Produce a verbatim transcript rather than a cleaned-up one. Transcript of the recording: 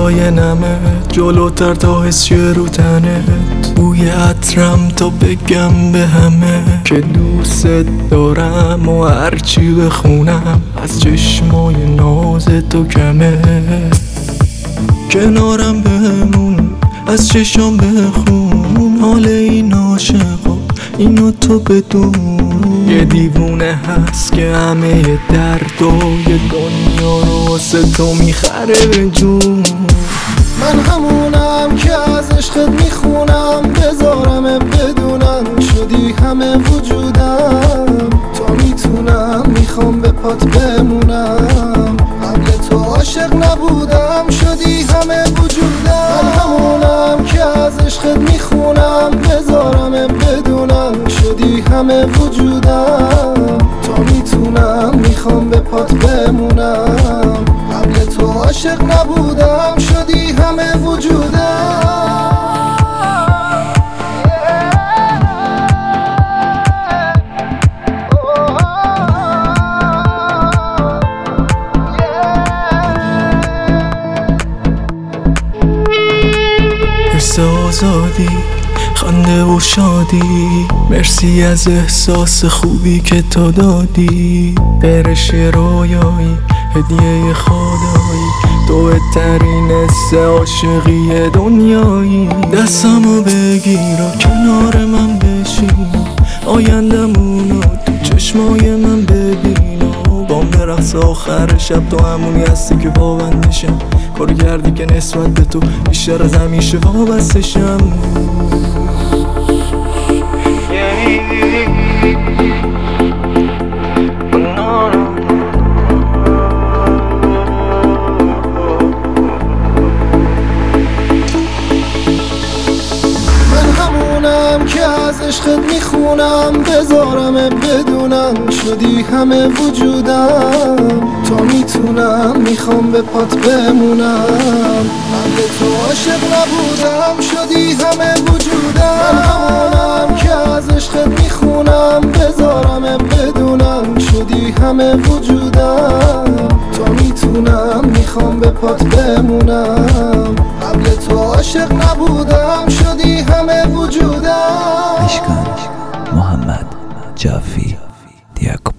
صدای نمت جلوتر تا حسی رو تنت، بوی عطرم تا بگم به همه که دوست دارم و هرچی بخونم از چشمای ناز تو کمه. کنارم بمون از چشام بخون حال این عاشقا، اینو تو بدون. یه دیوونه هست که همه دردای دنیا رو واسه تو میخره به جون. من همونم که از عشقت میخونم، بذارم بدونم شدی همه وجودم. تا میتونم میخوام به پات بمونم، قبل تو عاشق نبودم شدی همه وجودم. من همونم که از عشقت میخونم، بذارم بدونم شدی همه وجودم. تا میتونم میخوام به پات بمونم، قبل تو عاشق نبودم شدی همه وجودم. حس آزادی، خنده و شادی، مرسی از احساس خوبی که تو دادی. برش رویایی، هدیه خدایی، تو بهترین حس عاشقی دنیایی. دستمو بگیر و کنار من بشین، آیندمونو تو چشمای من ببین. و بام رقص آخر شب تو همونی هستی که وابندشم، کار کردی که نسبت به تو بیشتر از همیشه وابستشم. که از عشقت میخونم، بذارم بدونم شدی همه وجودم. تا میتونم میخوام به پات بمونم، من به تو عاشق نبودم شدی همه وجودم. من همونم که از عشقت میخونم، بذارم بدونم شدی همه وجودم. تا میتونم میخوام به پات بمونم، قبل تو عاشق نبودم شدی همه وجودم. اشکان محمد جعفی دیاکوب.